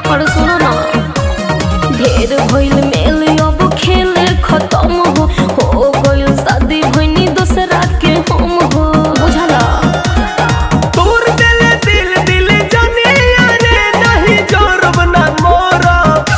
और सुनो ना, ढेर भइल मेल अब खेल खत्म हो गइल शादी भइनी दूसरा के हम हो बुझला। तोर दिल दिल दिल जाने रे नहीं जोरब ना मोरा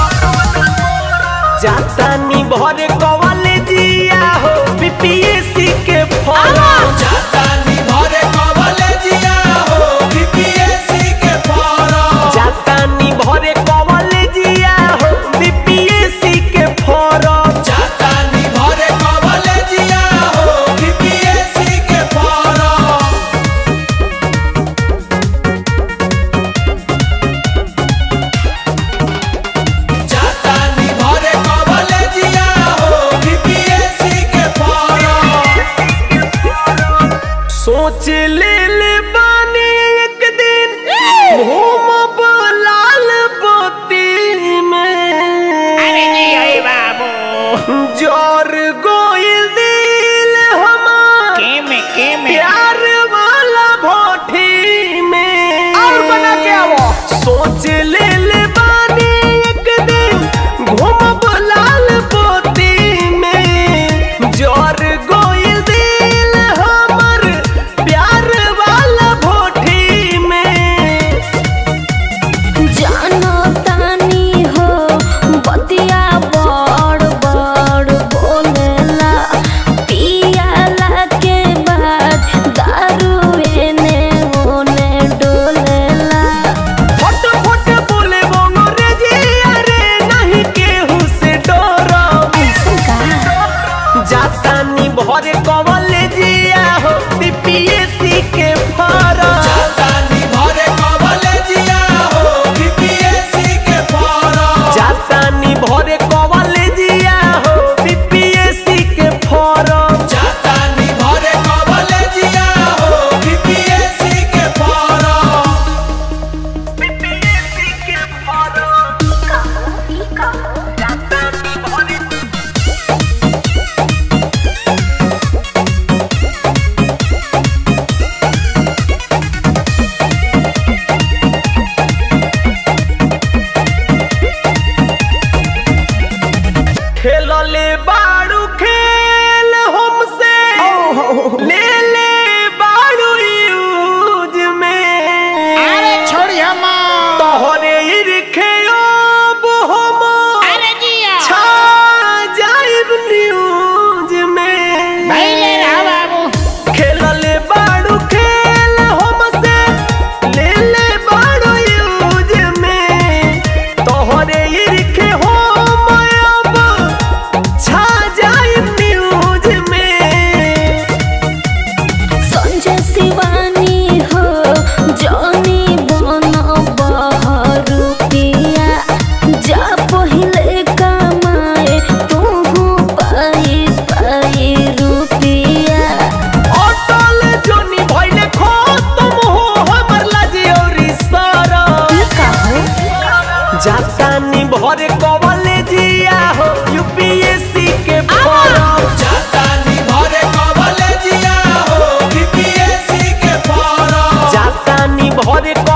जाता नी भरे कॉलेजिया हो बीपीएससी के फॉर्म जाता नी भरे कॉलेजिया हो बीपीएससी के फॉर्म जाता नी भरे कॉलेजिया हो बीपीएससी के फॉर्म जाता नी भरे कॉलेजिया हो बीपीएससी के फॉर्म जाता नी भरे कॉलेजिया हो बीपीएससी के फॉर्म सोच ले बानी एक दिन घूमब लाल बोती में अरे जी अरे बाबू जोर गोइल दिल हमार के में प्यार वाला भोठी में और बना के आवो सोच ले बानी एक दिन घूमब लाल बोती में जोर गोइल दिल हमर प्यार वाला भोठी में जानो तानी हो बतिया बड़ बड़ बोलेला पियाला के बाद दारू एने ओने डोलेला। फट फट बोले बोनो रे जी अरे नहीं केहू से डरो ऐसा का जाता नी भरे कॉलेजिया हो बीपीएससी के फॉर्म जाता नी भरे कॉलेजिया हो बीपीएससी के फॉर्म जाता नी भरे कॉलेजिया हो बीपीएससी के फॉर्म जाता नी भरे कॉलेजिया हो बीपीएससी के फॉर्म बीपीएससी के फॉर्म जाता नी भरे खेलले बाड़ू खेल हमसे ले बाड़ू यूज में अरे छोड़िया माँ तोहरे इरखे अब हम अरे जिया छा जाइब न्यूज में भैले रहा बाबू खेलले बाड़ू खेल हमसे ले बाड़ू यूज में तोहरे इरखे हम अब छा जाइब न्यूज में संजय शिवानी हो जॉनी बनो बहरू पिया जा पहिले कमाए तू पाई पाई रुपिया। अटल जोनी भइले खत्म हो हमर लाजी और सरम ई का हो जाता नी भरे कॉलेजिया हो यूपीएससी के फॉर्म जाता नी भरे कॉलेजिया हो बीपीएससी के फॉर्म जाता नी भरे